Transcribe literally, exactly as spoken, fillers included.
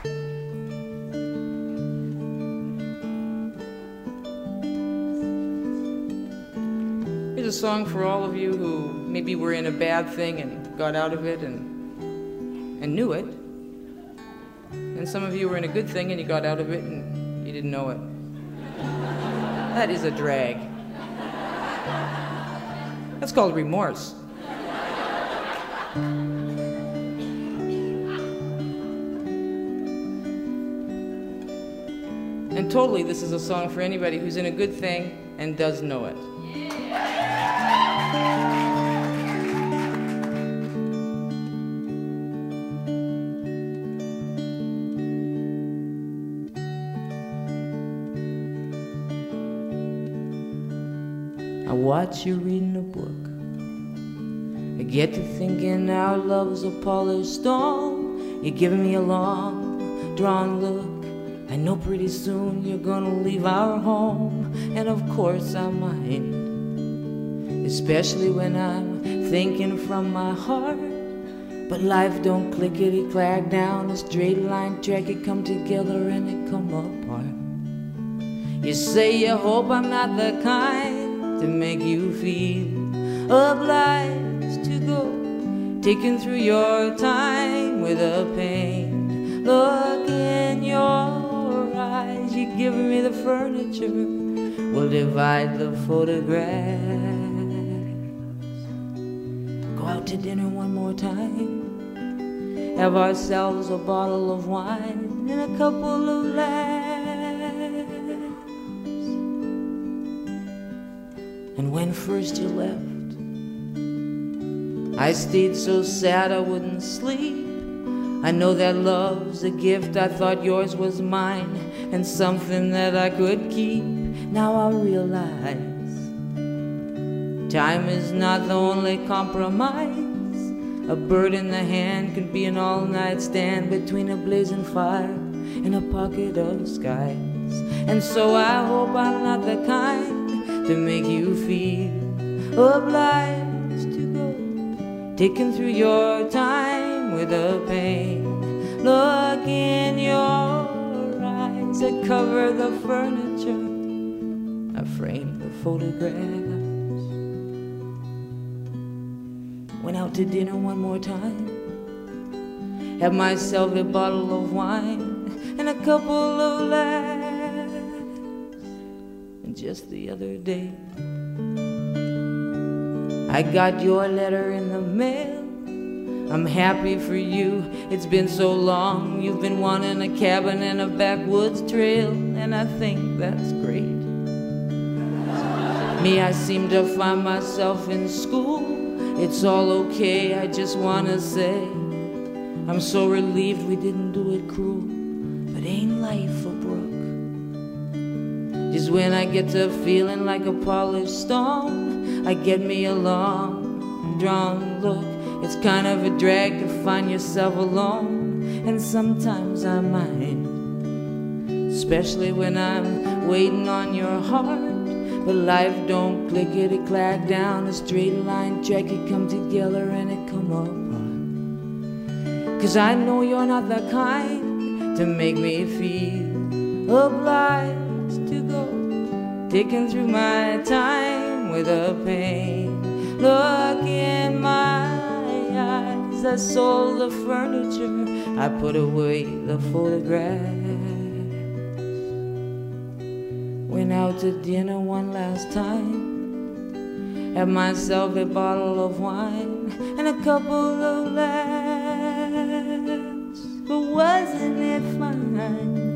Here's a song for all of you who maybe were in a bad thing and got out of it and, and knew it. And some of you were in a good thing and you got out of it and you didn't know it. That is a drag. That's called remorse. And totally, this is a song for anybody who's in a good thing and does know it. I watch you reading a book. I get to thinking our love's a polished stone. You're giving me a long, drawn look. I know pretty soon you're gonna leave our home. And of course I mind, especially when I'm thinking from my heart. But life don't clickety-clack down a straight line track. It come together and it come apart. You say you hope I'm not the kind to make you feel obliged to go, taking through your time with a pain. Look in your eyes, you're giving me the furniture, we'll divide the photographs. Go out to dinner one more time, have ourselves a bottle of wine and a couple of laughs. And when first you left, I stayed so sad I wouldn't sleep. I know that love's a gift, I thought yours was mine, and something that I could keep. Now I realize time is not the only compromise. A bird in the hand can be an all-night stand between a blazing fire and a pocket of skies. And so I hope I'm not the kind to make you feel obliged to go, taking through your time with a pain. Look in your eyes that cover the furniture, I frame the photographs. Went out to dinner one more time, had myself a bottle of wine and a couple of laughs. Just the other day, I got your letter in the mail. I'm happy for you, it's been so long. You've been wanting a cabin and a backwoods trail, and I think that's great. Me, I seem to find myself in school. It's all okay, I just wanna say I'm so relieved we didn't do it cruel. But ain't life a brook? Just when I get to feeling like a polished stone, I get me a long, drawn look. It's kind of a drag to find yourself alone, and sometimes I mind, especially when I'm waiting on your heart. But life don't clickety-clack down a straight line track. It come together and it come apart. 'Cause I know you're not the kind to make me feel obliged to go, taking through my time with a pain. Look in my eyes, I sold the furniture, I put away the photographs. Went out to dinner one last time, had myself a bottle of wine and a couple of laughs. But wasn't it fine?